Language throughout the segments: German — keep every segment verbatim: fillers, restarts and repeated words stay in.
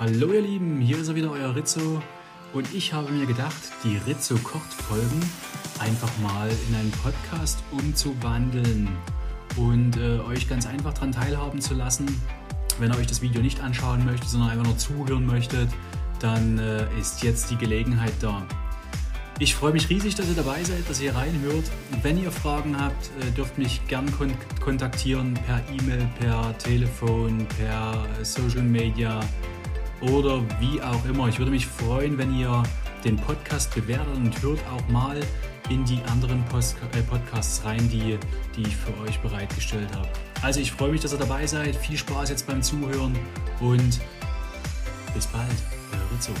Hallo ihr Lieben, hier ist er wieder, euer Rizzo, und ich habe mir gedacht, die Rizzo kocht Folgen einfach mal in einen Podcast umzuwandeln und äh, euch ganz einfach daran teilhaben zu lassen. Wenn ihr euch das Video nicht anschauen möchtet, sondern einfach nur zuhören möchtet, dann äh, ist jetzt die Gelegenheit da. Ich freue mich riesig, dass ihr dabei seid, dass ihr reinhört. Und wenn ihr Fragen habt, äh, dürft mich gern kon- kontaktieren per E-Mail, per Telefon, per Social Media oder wie auch immer. Ich würde mich freuen, wenn ihr den Podcast bewertet und hört auch mal in die anderen Post- äh, Podcasts rein, die, die ich für euch bereitgestellt habe. Also ich freue mich, dass ihr dabei seid. Viel Spaß jetzt beim Zuhören und bis bald. Euer Rizzo.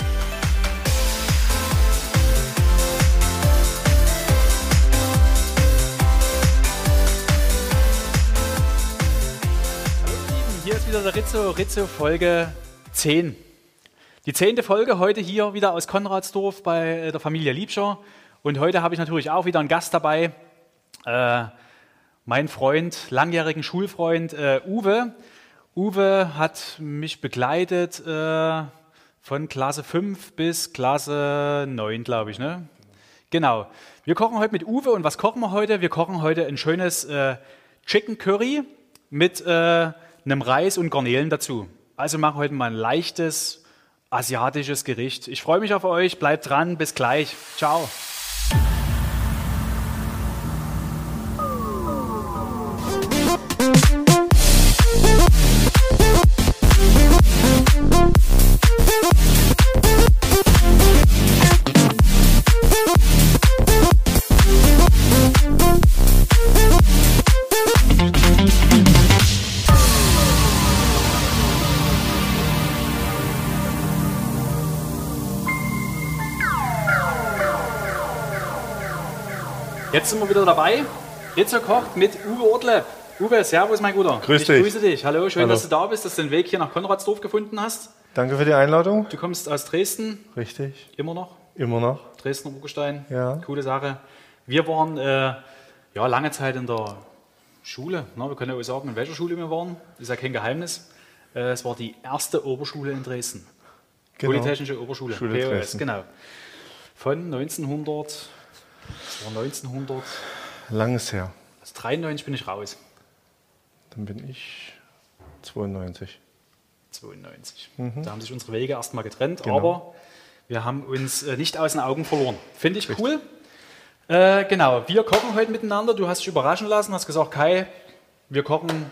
Hier ist wieder der Rizzo, Rizzo Folge zehn. Die zehnte Folge heute hier wieder aus Konradsdorf bei der Familie Liebscher. Und heute habe ich natürlich auch wieder einen Gast dabei, äh, mein Freund, langjährigen Schulfreund äh, Uwe. Uwe hat mich begleitet äh, von Klasse fünf bis Klasse neun, glaube ich, ne? Genau. Wir kochen heute mit Uwe, und was kochen wir heute? Wir kochen heute ein schönes äh, Chicken Curry mit äh, einem Reis und Garnelen dazu. Also machen wir heute mal ein leichtes asiatisches Gericht. Ich freue mich auf euch, bleibt dran, bis gleich. Ciao. Jetzt sind wir wieder dabei. Rizzo kocht mit Uwe Ortle. Uwe, servus mein Guter. Grüß ich dich. grüße dich. Hallo, schön, Hallo. dass du da bist, dass du den Weg hier nach Konradsdorf gefunden hast. Danke für die Einladung. Du kommst aus Dresden, Richtig, immer noch. immer noch. Dresdner Urgestein, Ja. coole Sache. Wir waren äh, ja, lange Zeit in der Schule. Ne? Wir können ja auch sagen, in welcher Schule wir waren. Ist ja kein Geheimnis. Äh, es war die erste Oberschule in Dresden. Genau. Polytechnische Oberschule, Schule P O S, Dresden. genau. Von neunzehnhundert, das war neunzehnhundert. Langes her. Also dreiundneunzig bin ich raus. Dann bin ich zweiundneunzig. zweiundneunzig. Mhm. Da haben sich unsere Wege erstmal getrennt, Genau. aber wir haben uns äh, nicht aus den Augen verloren. Finde ich Richtig. cool. Äh, genau, wir kochen heute miteinander. Du hast dich überraschen lassen, hast gesagt, Kai, wir kochen,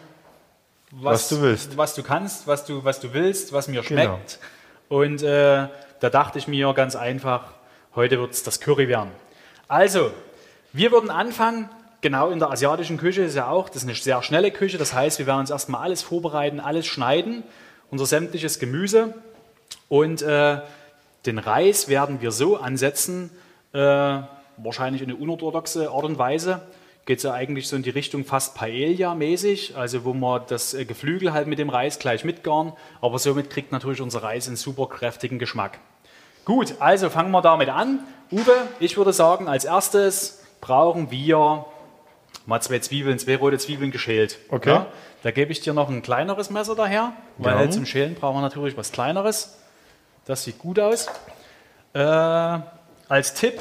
Was du willst. was du kannst, was du, was du willst, was mir schmeckt. Genau. Und äh, da dachte ich mir ganz einfach, heute wird es das Curry werden. Also, wir würden anfangen, genau in der asiatischen Küche ist ja auch, das ist eine sehr schnelle Küche, das heißt, wir werden uns erstmal alles vorbereiten, alles schneiden, unser sämtliches Gemüse, und äh, den Reis werden wir so ansetzen, äh, wahrscheinlich in eine unorthodoxe Art und Weise, geht es ja eigentlich so in die Richtung fast Paella-mäßig, also wo wir das äh, Geflügel halt mit dem Reis gleich mitgaren, aber somit kriegt natürlich unser Reis einen super kräftigen Geschmack. Gut, also fangen wir damit an. Uwe, ich würde sagen, als erstes brauchen wir mal zwei Zwiebeln, zwei rote Zwiebeln geschält. Okay. Ja, da gebe ich dir noch ein kleineres Messer daher, weil Ja. zum Schälen brauchen wir natürlich was Kleineres. Das sieht gut aus. Äh, als Tipp,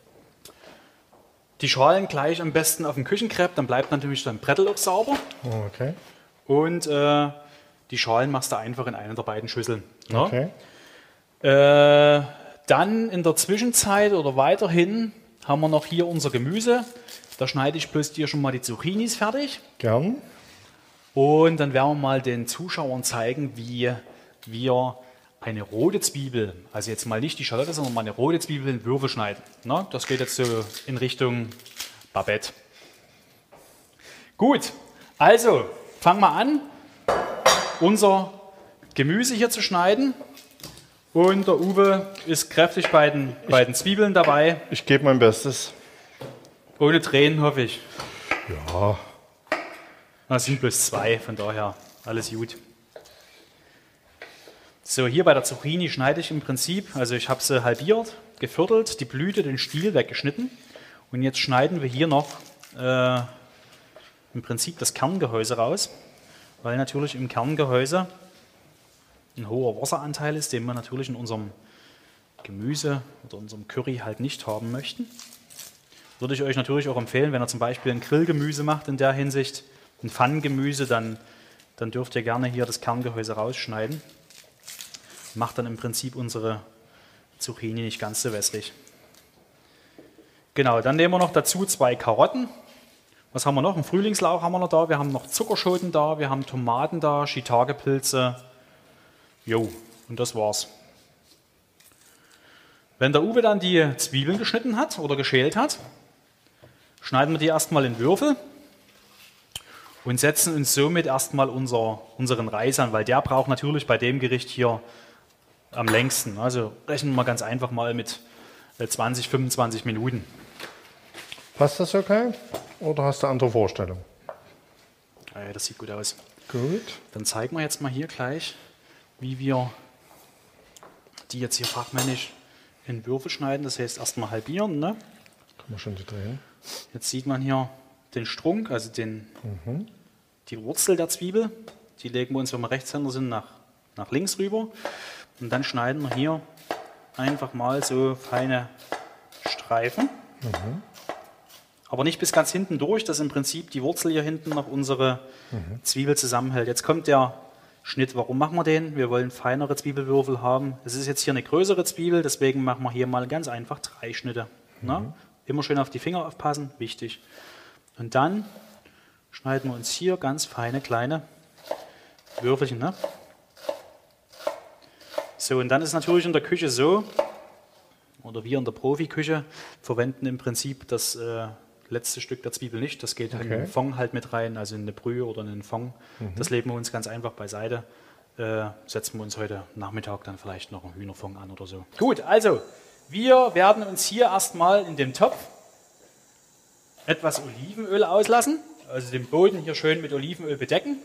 die Schalen gleich am besten auf dem Küchenkrepp, dann bleibt natürlich dein Brettel auch sauber. Okay. Und äh, die Schalen machst du einfach in eine der beiden Schüsseln. Ja? Okay. Äh, dann in der Zwischenzeit oder weiterhin haben wir noch hier unser Gemüse. Da schneide ich bloß dir schon mal die Zucchinis fertig. Gern. Und dann werden wir mal den Zuschauern zeigen, wie wir eine rote Zwiebel, also jetzt mal nicht die Schalotte, sondern mal eine rote Zwiebel in Würfel schneiden. Na, das geht jetzt so in Richtung Babette. Gut, also fangen wir an, unser Gemüse hier zu schneiden. Und der Uwe ist kräftig bei den, bei den Zwiebeln dabei. Ich gebe mein Bestes. Ohne Tränen, hoffe ich. Ja. Das sind bloß zwei, von daher alles gut. So, hier bei der Zucchini schneide ich im Prinzip, also ich habe sie halbiert, geviertelt, die Blüte, den Stiel weggeschnitten. Und jetzt schneiden wir hier noch äh, im Prinzip das Kerngehäuse raus, weil natürlich im Kerngehäuse ein hoher Wasseranteil ist, den wir natürlich in unserem Gemüse oder unserem Curry halt nicht haben möchten. Würde ich euch natürlich auch empfehlen, wenn ihr zum Beispiel ein Grillgemüse macht in der Hinsicht, ein Pfannengemüse, dann, dann dürft ihr gerne hier das Kerngehäuse rausschneiden. Macht dann im Prinzip unsere Zucchini nicht ganz so wässrig. Genau, dann nehmen wir noch dazu zwei Karotten. Was haben wir noch? Einen Frühlingslauch haben wir noch da, wir haben noch Zuckerschoten da, wir haben Tomaten da, Shiitake-Pilze. Jo, und das war's. Wenn der Uwe dann die Zwiebeln geschnitten hat oder geschält hat, schneiden wir die erstmal in Würfel und setzen uns somit erstmal unser, unseren Reis an, weil der braucht natürlich bei dem Gericht hier am längsten. Also rechnen wir ganz einfach mal mit zwanzig, fünfundzwanzig Minuten. Passt das okay? Oder hast du andere Vorstellungen? Ja, das sieht gut aus. Gut. Dann zeigen wir jetzt mal hier gleich, wie wir die jetzt hier fachmännisch in Würfel schneiden. Das heißt erstmal halbieren. Ne? Kann man schon die drehen. Jetzt sieht man hier den Strunk, also den, Mhm. die Wurzel der Zwiebel. Die legen wir uns, wenn wir Rechtshänder sind, nach, nach links rüber. Und dann schneiden wir hier einfach mal so feine Streifen. Mhm. Aber nicht bis ganz hinten durch, dass im Prinzip die Wurzel hier hinten noch unsere mhm. Zwiebel zusammenhält. Jetzt kommt der Schnitt. Warum machen wir den? Wir wollen feinere Zwiebelwürfel haben. Das ist jetzt hier eine größere Zwiebel, deswegen machen wir hier mal ganz einfach drei Schnitte. Mhm. Na? Immer schön auf die Finger aufpassen, wichtig. Und dann schneiden wir uns hier ganz feine kleine Würfelchen. Ne? So, und dann ist natürlich in der Küche so, oder wir in der Profiküche verwenden im Prinzip das äh, letzte Stück der Zwiebel nicht. Das geht okay. in den Fond halt mit rein, also in eine Brühe oder in einen Fond. Mhm. Das legen wir uns ganz einfach beiseite. Äh, setzen wir uns heute Nachmittag dann vielleicht noch einen Hühnerfond an oder so. Gut, also wir werden uns hier erstmal in dem Topf etwas Olivenöl auslassen. Also den Boden hier schön mit Olivenöl bedecken.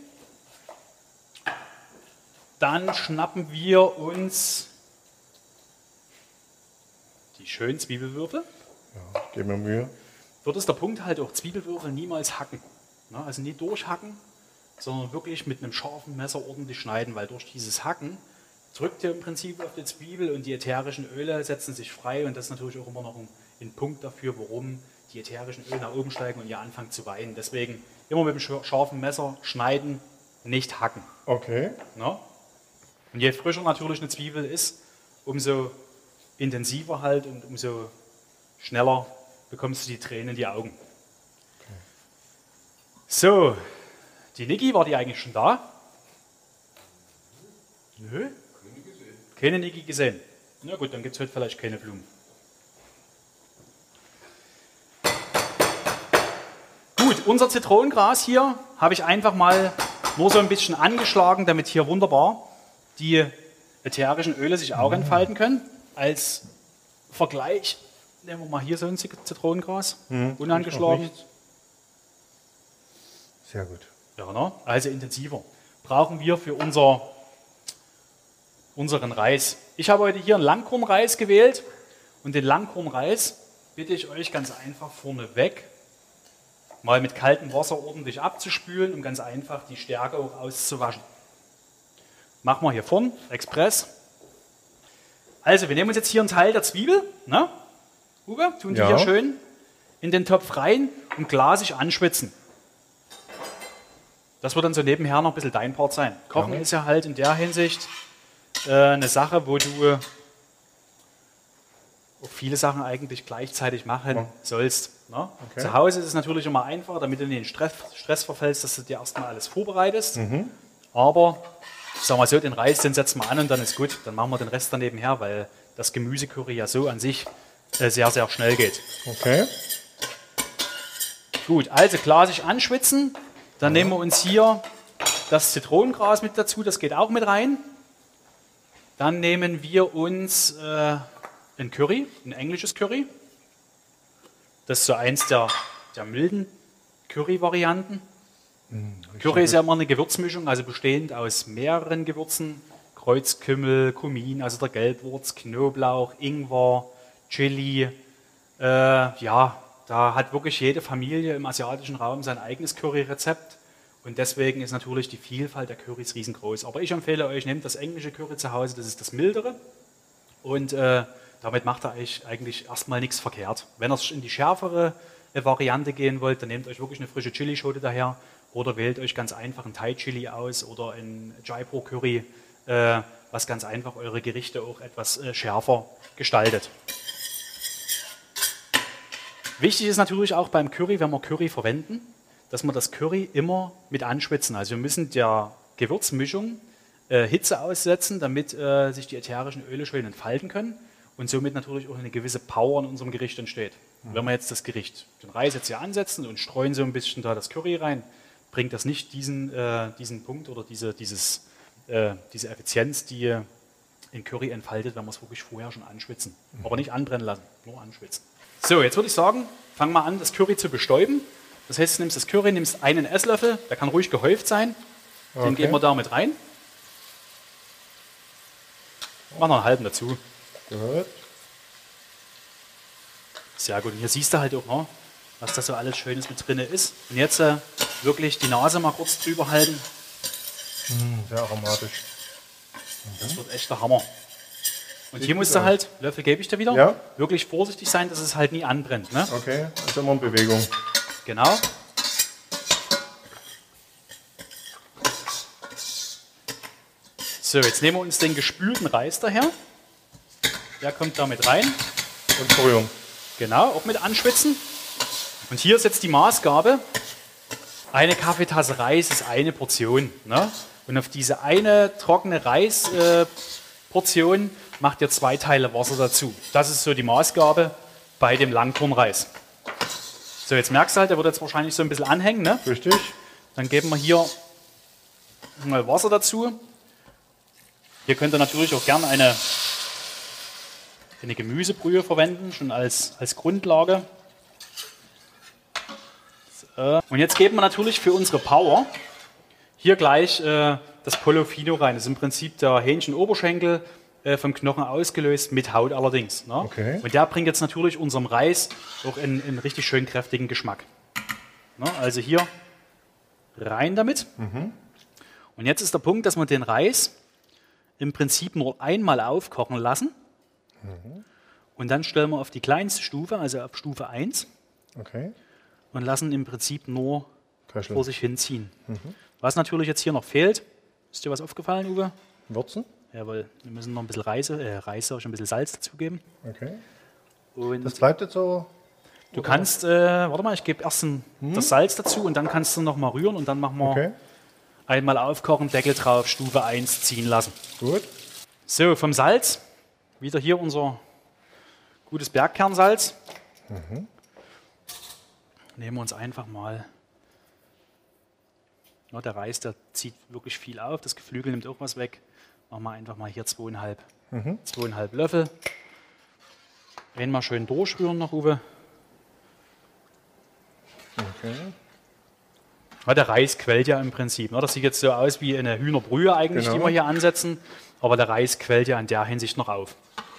Dann schnappen wir uns die schönen Zwiebelwürfel. Ja, gib mir Mühe. Dort ist der Punkt halt auch, Zwiebelwürfel niemals hacken. Also nicht durchhacken, sondern wirklich mit einem scharfen Messer ordentlich schneiden, weil durch dieses Hacken drückt ihr im Prinzip auf die Zwiebel und die ätherischen Öle setzen sich frei und das ist natürlich auch immer noch ein, ein Punkt dafür, warum die ätherischen Öle nach oben steigen und ihr anfangt zu weinen. Deswegen immer mit einem scharfen Messer schneiden, nicht hacken. Okay. Na? Und je frischer natürlich eine Zwiebel ist, umso intensiver halt und umso schneller bekommst du die Tränen in die Augen. Okay. So, die Niki, war die eigentlich schon da? Nö? Keine Niki gesehen. Na gut, dann gibt es heute vielleicht keine Blumen. Gut, unser Zitronengras hier habe ich einfach mal nur so ein bisschen angeschlagen, damit hier wunderbar die ätherischen Öle sich auch entfalten können. Als Vergleich nehmen wir mal hier so ein Zitronengras, mhm, unangeschlagen. Sehr gut. Ja, ne? Also intensiver. Brauchen wir für unser, unseren Reis. Ich habe heute hier einen Langkornreis gewählt und den Langkornreis bitte ich euch ganz einfach vorneweg mal mit kaltem Wasser ordentlich abzuspülen, um ganz einfach die Stärke auch auszuwaschen. Machen wir hier vorn, Express. Also, wir nehmen uns jetzt hier einen Teil der Zwiebel, ne? Uwe, tun die ja. hier schön in den Topf rein und glasig anschwitzen. Das wird dann so nebenher noch ein bisschen dein Part sein. Kochen ja. ist ja halt in der Hinsicht äh, eine Sache, wo du auch viele Sachen eigentlich gleichzeitig machen ja. sollst. Ne? Okay. Zu Hause ist es natürlich immer einfacher, damit du nicht in Stress, Stress verfällst, dass du dir erstmal alles vorbereitest. Mhm. Aber ich sag mal so, den Reis, den setzen wir an und dann ist gut. Dann machen wir den Rest daneben her, weil das Gemüsecurry ja so an sich äh, sehr, sehr schnell geht. Okay. Gut, also glasig anschwitzen. Dann ja. nehmen wir uns hier das Zitronengras mit dazu, das geht auch mit rein. Dann nehmen wir uns äh, ein Curry, ein englisches Curry. Das ist so eins der, der milden Curry-Varianten. Mhm, Curry ist ja immer eine Gewürzmischung, also bestehend aus mehreren Gewürzen. Kreuzkümmel, Kumin, also der Gelbwurz, Knoblauch, Ingwer, Chili. Äh, ja, da hat wirklich jede Familie im asiatischen Raum sein eigenes Curry-Rezept. Und deswegen ist natürlich die Vielfalt der Currys riesengroß. Aber ich empfehle euch, nehmt das englische Curry zu Hause, das ist das mildere. Und äh, damit macht ihr euch eigentlich erstmal nichts verkehrt. Wenn ihr in die schärfere äh, Variante gehen wollt, dann nehmt euch wirklich eine frische Chilischote daher oder wählt euch ganz einfach ein Thai Chili aus oder ein Jaipur Curry, äh, was ganz einfach eure Gerichte auch etwas äh, schärfer gestaltet. Wichtig ist natürlich auch beim Curry, wenn wir Curry verwenden, dass wir das Curry immer mit anschwitzen. Also wir müssen der Gewürzmischung äh, Hitze aussetzen, damit äh, sich die ätherischen Öle schön entfalten können und somit natürlich auch eine gewisse Power in unserem Gericht entsteht. Mhm. Wenn wir jetzt das Gericht, den Reis jetzt hier ansetzen und streuen so ein bisschen da das Curry rein, bringt das nicht diesen, äh, diesen Punkt oder diese, dieses, äh, diese Effizienz, die in Curry entfaltet, wenn wir es wirklich vorher schon anschwitzen. Mhm. Aber nicht anbrennen lassen, nur anschwitzen. So, jetzt würde ich sagen, fangen wir an, das Curry zu bestäuben. Das heißt, du nimmst das Curry, nimmst einen Esslöffel, der kann ruhig gehäuft sein, okay. Den geben wir da mit rein. Mach noch einen halben dazu. Gut. Sehr gut. Und hier siehst du halt auch noch, was da so alles Schönes mit drin ist. Und jetzt äh, wirklich die Nase mal kurz drüber halten. Mm, sehr aromatisch. Das mhm. wird echt der Hammer. Und Sieht hier musst du halt, Löffel gebe ich dir wieder, ja. wirklich vorsichtig sein, dass es halt nie anbrennt. Ne? Okay, das ist immer in Bewegung. Genau. So, jetzt nehmen wir uns den gespülten Reis daher. Der kommt da mit rein. Und Feuerung. Genau, auch mit anschwitzen. Und hier ist jetzt die Maßgabe. Eine Kaffeetasse Reis ist eine Portion. Ne? Und auf diese eine trockene Reisportion äh, macht ihr zwei Teile Wasser dazu. Das ist so die Maßgabe bei dem Langkornreis. So, jetzt merkst du halt, der wird jetzt wahrscheinlich so ein bisschen anhängen. Ne? Richtig. Dann geben wir hier mal Wasser dazu. Hier könnt ihr natürlich auch gerne eine, eine Gemüsebrühe verwenden, schon als, als Grundlage. So. Und jetzt geben wir natürlich für unsere Power hier gleich äh, das Pollo Fino rein. Das ist im Prinzip der Hähnchenoberschenkel äh, vom Knochen ausgelöst, mit Haut allerdings. Ne? Okay. Und der bringt jetzt natürlich unserem Reis auch einen, einen richtig schön kräftigen Geschmack. Ne? Also hier rein damit. Mhm. Und jetzt ist der Punkt, dass wir den Reis im Prinzip nur einmal aufkochen lassen. Mhm. Und dann stellen wir auf die kleinste Stufe, also auf Stufe eins. Okay. Und lassen im Prinzip nur Köcheln. vor sich hinziehen. Mhm. Was natürlich jetzt hier noch fehlt, ist dir was aufgefallen, Uwe? Würzen? Jawohl, wir müssen noch ein bisschen Reis, äh, Reis, ein bisschen Salz dazugeben. Okay. Und das bleibt jetzt so? Du oder? kannst, äh, warte mal, ich gebe erst ein, hm? das Salz dazu und dann kannst du noch mal rühren und dann machen wir okay. einmal aufkochen, Deckel drauf, Stufe eins ziehen lassen. Gut. So, vom Salz, wieder hier unser gutes Bergkernsalz. Mhm. Nehmen wir uns einfach mal, ja, der Reis, der zieht wirklich viel auf, das Geflügel nimmt auch was weg. Machen wir einfach mal hier zweieinhalb, mhm. zweieinhalb Löffel. Einmal schön durchrühren noch, Uwe. Okay. Ja, der Reis quellt ja im Prinzip. Ne? Das sieht jetzt so aus wie eine Hühnerbrühe eigentlich, genau. die wir hier ansetzen. Aber der Reis quellt ja in der Hinsicht noch auf.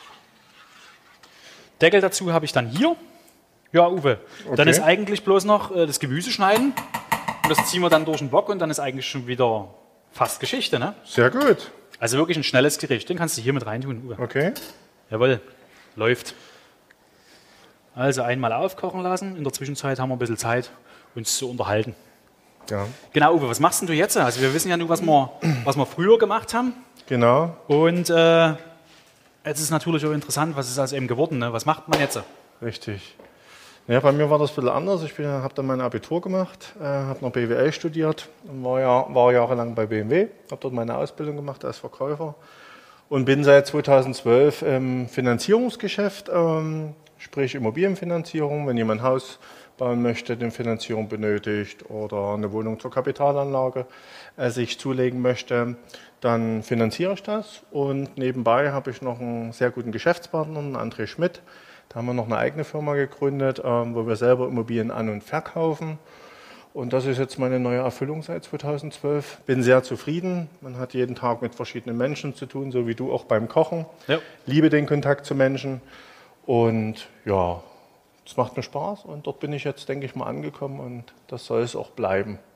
Deckel dazu habe ich dann hier. Ja, Uwe. Okay. Dann ist eigentlich bloß noch äh, das Gemüse schneiden. Und das ziehen wir dann durch den Bock und dann ist eigentlich schon wieder fast Geschichte. Ne? Sehr gut. Also wirklich ein schnelles Gericht. Den kannst du hier mit reintun, Uwe. Okay. Jawohl, läuft. Also einmal aufkochen lassen. In der Zwischenzeit haben wir ein bisschen Zeit, uns zu unterhalten. Ja. Genau, Uwe, was machst denn du jetzt? Also wir wissen ja nur, was wir, was wir früher gemacht haben. Genau. Und äh, jetzt ist natürlich auch interessant, was ist aus eben geworden? Ne? Was macht man jetzt? Richtig. Ja, bei mir war das ein bisschen anders. Ich habe dann mein Abitur gemacht, äh, habe noch B W L studiert und war, ja, war jahrelang bei B M W. Habe dort meine Ausbildung gemacht als Verkäufer und bin seit zweitausendzwölf im Finanzierungsgeschäft, ähm, sprich Immobilienfinanzierung. Wenn jemand ein Haus bauen möchte, eine Finanzierung benötigt oder eine Wohnung zur Kapitalanlage äh, sich zulegen möchte, dann finanziere ich das. Und nebenbei habe ich noch einen sehr guten Geschäftspartner, einen André Schmidt. Da haben wir noch eine eigene Firma gegründet, ähm, wo wir selber Immobilien an- und verkaufen. Und das ist jetzt meine neue Erfüllung seit zweitausendzwölf. Bin sehr zufrieden. Man hat jeden Tag mit verschiedenen Menschen zu tun, so wie du auch beim Kochen. Ja. Liebe den Kontakt zu Menschen. Und ja, es macht mir Spaß. Und dort bin ich jetzt, denke ich mal, angekommen. Und das soll es auch bleiben.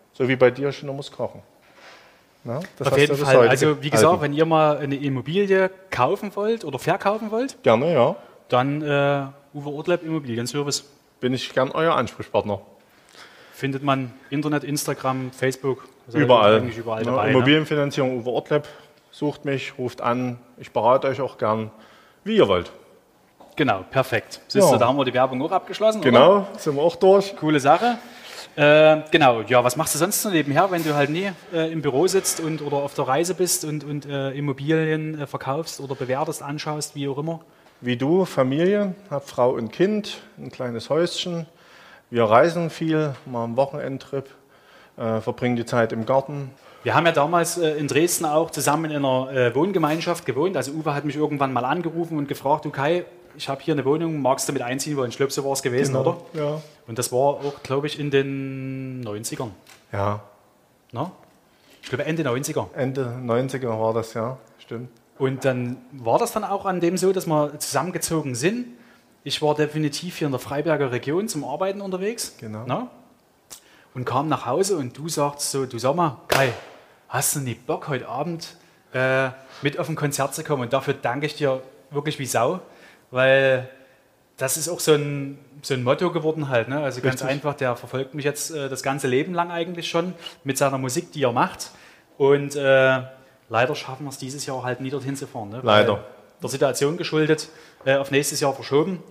So wie bei dir schon muss kochen. Ja, das Auf hast jeden du Fall. heute Also wie gesagt, gehalten. wenn ihr mal eine Immobilie kaufen wollt oder verkaufen wollt, Gerne, ja. dann äh, Uwe Ortleb Immobilienservice. Bin ich gern euer Ansprechpartner. Findet man Internet, Instagram, Facebook. seid ihr Überall. Eigentlich überall Ja, dabei. Ne? Immobilienfinanzierung Uwe Ortleb. Sucht mich, ruft an. Ich berate euch auch gern, wie ihr wollt. Genau, perfekt. Siehst du, Ja. da haben wir die Werbung auch abgeschlossen. Oder? Genau, sind wir auch durch. Coole Sache. Äh, genau, ja, was machst du sonst so nebenher, wenn du halt nie äh, im Büro sitzt und oder auf der Reise bist und, und äh, Immobilien äh, verkaufst oder bewertest, anschaust, wie auch immer? Wie du, Familie, hab Frau und Kind, ein kleines Häuschen. Wir reisen viel, machen einen Wochenendtrip, äh, verbringen die Zeit im Garten. Wir haben ja damals äh, in Dresden auch zusammen in einer äh, Wohngemeinschaft gewohnt. Also Uwe hat mich irgendwann mal angerufen und gefragt, du Kai, ich habe hier eine Wohnung, magst du mit einziehen wollen? Ich glaube, so war es gewesen, oder? Ja. Und das war auch, glaube ich, in den neunzigern. Ja, Ne? Ich glaube, Ende neunziger. Ende neunziger war das, ja, stimmt. Und dann war das dann auch an dem so, dass wir zusammengezogen sind. Ich war definitiv hier in der Freiberger Region zum Arbeiten unterwegs. Genau. Ne? Und kam nach Hause und du sagst so, du sag mal, Kai, hast du nicht Bock heute Abend äh, mit auf ein Konzert zu kommen? Und dafür danke ich dir wirklich wie Sau, weil das ist auch so ein, so ein Motto geworden halt. Ne? Also ganz Richtig. einfach, der verfolgt mich jetzt äh, das ganze Leben lang eigentlich schon mit seiner Musik, die er macht. Und äh, leider schaffen wir es dieses Jahr halt nie dorthin zu fahren. Ne? Weil Leider. Der Situation geschuldet, äh, auf nächstes Jahr verschoben.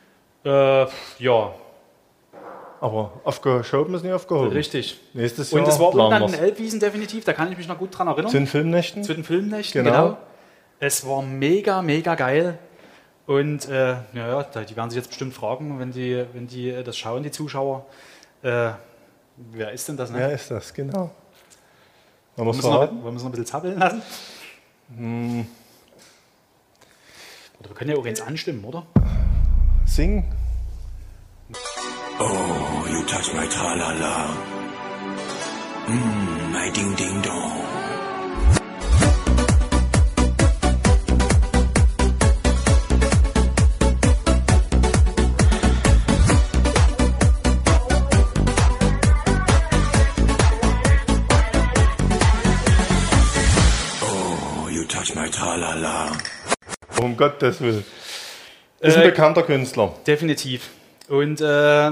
Äh, ja, Aber aufgeschoben ist nicht aufgehoben. richtig. Nächstes Jahr Und es war planen dann in wir's. Elbwiesen definitiv, da kann ich mich noch gut dran erinnern. Zu den Filmnächten? Zu den Filmnächten, Genau. genau. Es war mega, mega geil. Und äh, ja, da- die werden sich jetzt bestimmt fragen, wenn die, wenn die äh, das schauen, die Zuschauer, äh, wer ist denn das? Ne? Wer ist das, genau. Man muss Wollen wir es noch, verraten. wollen wir es noch ein bisschen zappeln lassen? Hm, Oder wir können ja auch eins anstimmen, oder? singen. Oh, you touch my tra-la-la. Mmm, my ding-ding-dong. Oh, you touch my tra-la-la. Um Gottes Willen. Ist ein Äh, bekannter Künstler. Definitiv. Und äh,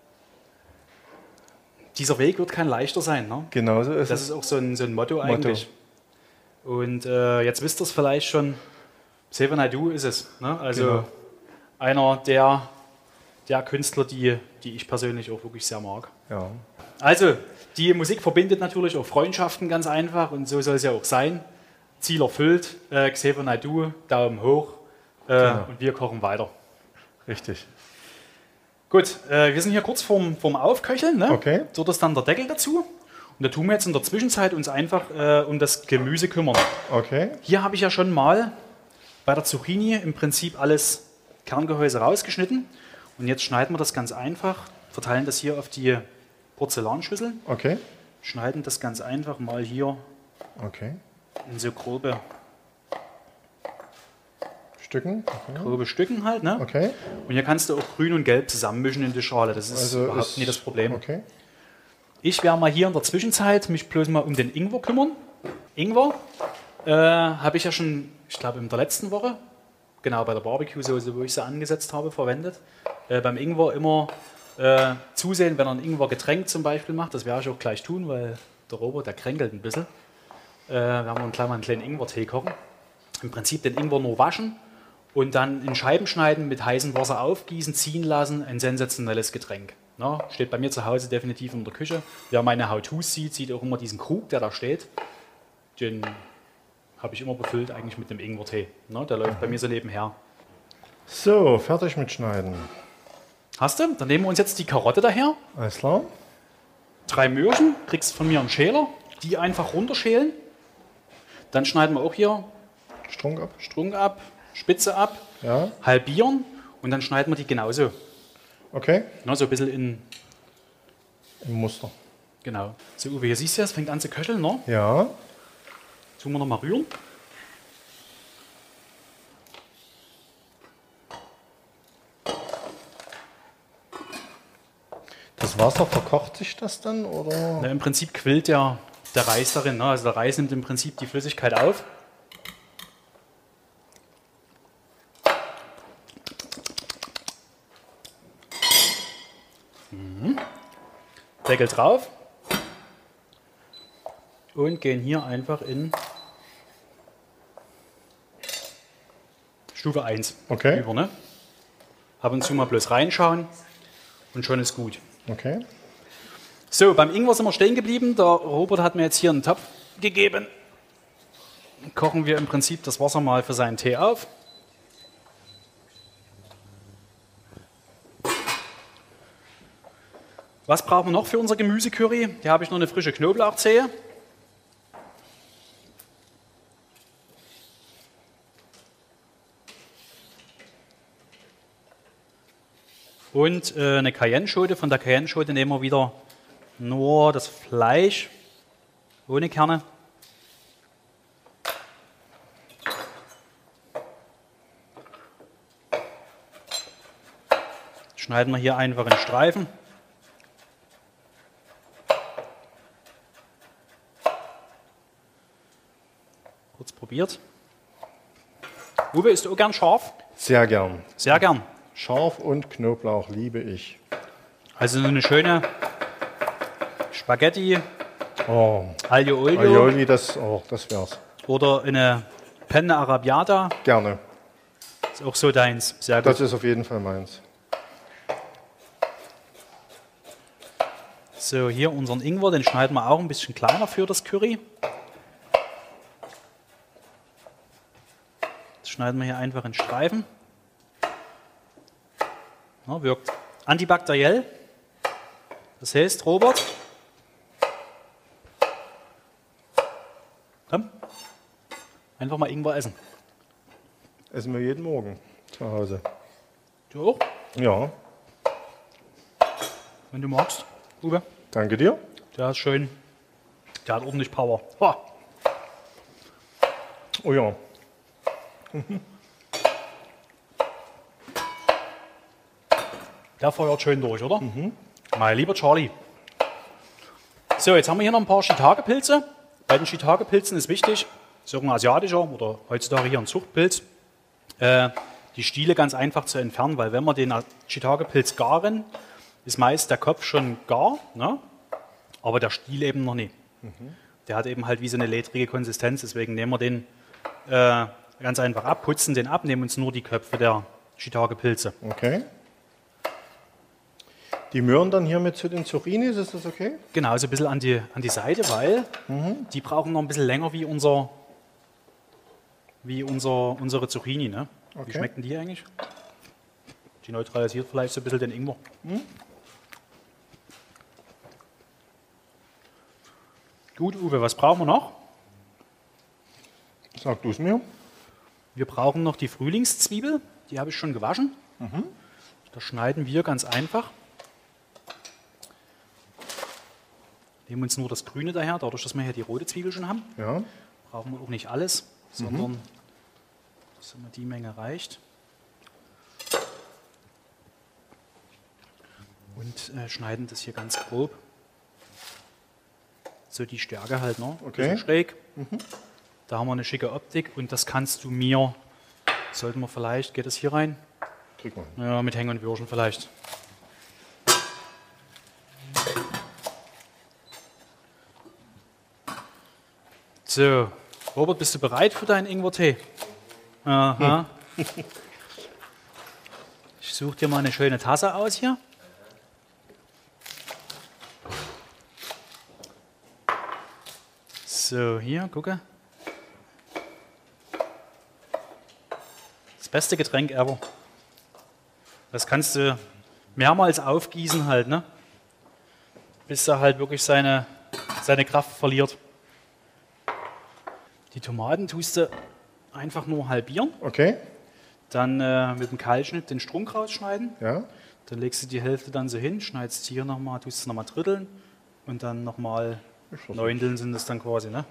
dieser Weg wird kein leichter sein. Ne? Genauso ist Das es. ist auch so ein, so ein Motto eigentlich. Und äh, jetzt wisst ihr es vielleicht schon, Seven I Do ist es. Ne? Also Genau. einer der, der Künstler, die, die ich persönlich auch wirklich sehr mag. Ja. Also, die Musik verbindet natürlich auch Freundschaften ganz einfach und so soll es ja auch sein. Ziel erfüllt, äh, Seven I Do, Daumen hoch äh, Genau. und wir kochen weiter. Richtig. Gut, äh, wir sind hier kurz vorm, vorm Aufköcheln. Ne? Okay. Dort ist dann der Deckel dazu. Und da tun wir jetzt in der Zwischenzeit uns einfach äh, um das Gemüse kümmern. Okay. Hier habe ich ja schon mal bei der Zucchini im Prinzip alles Kerngehäuse rausgeschnitten. Und jetzt schneiden wir das ganz einfach, verteilen das hier auf die Porzellanschüsseln, Okay. schneiden das ganz einfach mal hier Okay. in so grobe, Stücken. Okay. grobe Stücken halt. Ne? Okay. Und hier kannst du auch grün und gelb zusammenmischen in die Schale. Das ist Also überhaupt ist- nie das Problem. Okay. Ich werde mal hier in der Zwischenzeit mich bloß mal um den Ingwer kümmern. Ingwer äh, habe ich ja schon, ich glaube in der letzten Woche, genau bei der Barbecue-Soße, wo ich sie angesetzt habe, verwendet. Äh, beim Ingwer immer äh, zusehen, wenn er ein Ingwer-Getränk zum Beispiel macht. Das werde ich auch gleich tun, weil der Robert, der kränkelt ein bisschen. Äh, werden wir gleich mal einen kleinen Ingwer-Tee kochen. Im Prinzip den Ingwer nur waschen und dann in Scheiben schneiden, mit heißem Wasser aufgießen, ziehen lassen. Ein sensationelles Getränk. Na, steht bei mir zu Hause definitiv in der Küche. Wer meine How-Tos sieht, sieht auch immer diesen Krug, der da steht. Den habe ich immer befüllt eigentlich mit dem Ingwer-Tee. Na, der läuft bei mir so nebenher. So, fertig mit Schneiden. Hast du? Dann nehmen wir uns jetzt die Karotte daher. Alles klar. Drei Möhrchen, kriegst von mir einen Schäler. Die einfach runterschälen. Dann schneiden wir auch hier Strunk ab. Strunk ab, Spitze ab, Ja. halbieren und dann schneiden wir die genauso. Okay. Na, so ein bisschen in, Im Muster. genau. So Uwe, hier siehst du, es fängt an zu köcheln. Ne? Ja. Tun wir noch mal rühren. Das das Wasser, verkocht sich das dann? Oder? Na, im Prinzip quillt der, der Reis darin. Ne? Also der Reis nimmt im Prinzip die Flüssigkeit auf. Mhm. Deckel drauf. Und gehen hier einfach in Stufe eins Okay. über. Ne? Ab und zu mal bloß reinschauen und schon ist gut. Okay. So, beim Ingwer sind wir stehen geblieben. Der Robert hat mir jetzt hier einen Topf gegeben. Kochen wir im Prinzip das Wasser mal für seinen Tee auf. Was brauchen wir noch für unser Gemüsecurry? Hier habe ich noch eine frische Knoblauchzehe. Und äh, eine Cayenne-Schote. Von der Cayenne-Schote nehmen wir wieder nur das Fleisch ohne Kerne. Schneiden wir hier einfach in Streifen. Kurz probiert. Uwe, isst du auch gern scharf? Sehr gern. Sehr gern. Scharf und Knoblauch liebe ich. Also eine schöne Spaghetti, Oh, Aglio Olio Aioli, das, oh, das wär's. oder eine Penne Arrabbiata. Gerne. Ist auch so deins. Sehr gut. Das ist auf jeden Fall meins. So, hier unseren Ingwer, den schneiden wir auch ein bisschen kleiner für das Curry. Das schneiden wir hier einfach in Streifen. Ja, wirkt antibakteriell. Das heißt, Robert, komm, einfach mal Ingwer essen. Essen wir jeden Morgen zu Hause. Du auch, Ja, wenn du magst, Uwe. danke dir. Der ist schön, der hat ordentlich Power. Ha. Oh ja. Der feuert schön durch, oder? Mhm. Mein lieber Charlie. So, jetzt haben wir hier noch ein paar Shiitake-Pilze. Bei den Shiitake-Pilzen ist wichtig, das ist auch ein asiatischer oder heutzutage hier ein Zuchtpilz, äh, die Stiele ganz einfach zu entfernen, weil wenn wir den Shiitake-Pilz garen, ist meist der Kopf schon gar, ne? Aber der Stiel eben noch nicht. Mhm. Der hat eben halt wie so eine ledrige Konsistenz, deswegen nehmen wir den äh, ganz einfach ab, putzen den ab, nehmen uns nur die Köpfe der Shiitake-Pilze. Okay. Die Möhren dann hier mit zu den Zucchinis, ist das okay? Genau, so ein bisschen an die, an die Seite, weil mhm. die brauchen noch ein bisschen länger wie, unser, wie unser, unsere Zucchini. Ne? Okay. Wie schmecken die eigentlich? Die neutralisiert vielleicht so ein bisschen den Ingwer. Mhm. Gut, Uwe, was brauchen wir noch? Sag du es mir. Wir brauchen noch die Frühlingszwiebel, die habe ich schon gewaschen. Mhm. Das schneiden wir ganz einfach. Nehmen uns nur das Grüne daher, dadurch, dass wir hier die rote Zwiebel schon haben. Ja. Brauchen wir auch nicht alles, sondern mhm. dass immer die Menge reicht. Und äh, schneiden das hier ganz grob. So die Stärke halt noch, okay. Ein bisschen schräg. Mhm. Da haben wir eine schicke Optik und das kannst du mir, sollten wir vielleicht, geht das hier rein? Drück mal. Ja, mit Hängen und Würschen vielleicht. So, Robert, bist du bereit für deinen Ingwertee? Aha. Ich suche dir mal eine schöne Tasse aus hier. So, hier, gucke. Das beste Getränk ever. Das kannst du mehrmals aufgießen halt, ne? Bis er halt wirklich seine, seine Kraft verliert. Die Tomaten tust du einfach nur halbieren. Okay. Dann äh, mit dem Keilschnitt den Strunk rausschneiden. Ja. Dann legst du die Hälfte dann so hin, schneidest hier nochmal, tust es nochmal dritteln und dann nochmal Neunteln sind es dann quasi, ne?